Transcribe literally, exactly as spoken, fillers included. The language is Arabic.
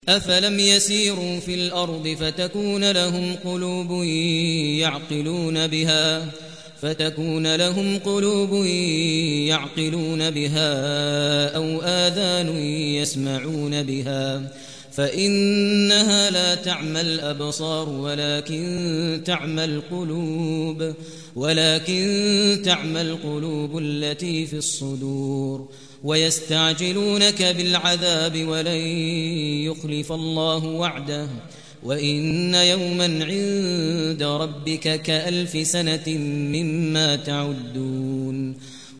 أفلم يسيروا في الأرض فتكون لهم قلوب يعقلون بها فتكون لهم قلوب يعقلون بها أو آذان يسمعون بها فإنها لا تعمى الأبصار ولكن تعمى القلوب ولكن تعمى القلوب التي في الصدور ويستعجلونك بالعذاب ولن يخلف الله وعده وإن يوما عند ربك كألف سنة مما تعدون